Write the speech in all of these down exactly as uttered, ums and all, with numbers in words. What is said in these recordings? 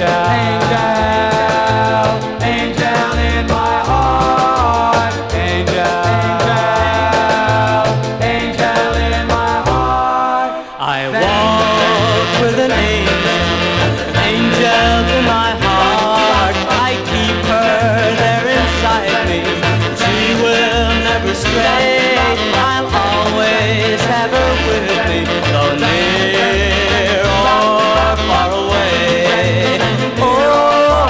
angel, angel in my heart, angel, angel in my heart. I walk with an angel, angel in my heart. I keep her there inside me. She will never stray. I'll always have her with me, though near or far away. Oh,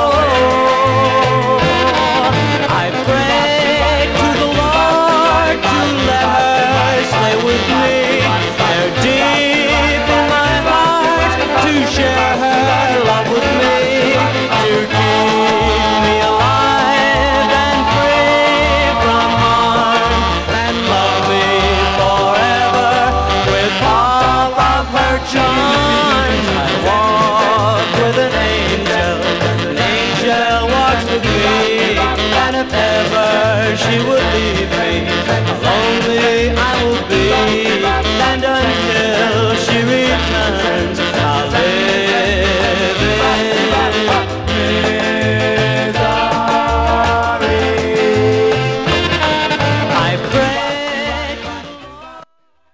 I pray to the Lord to let her stay with me. They're deep in my heart to share her love with me, to keep me alive and free from harm, and love me forever with all of her charms. I walk with an angel, an angel walks with me, and if ever she would leave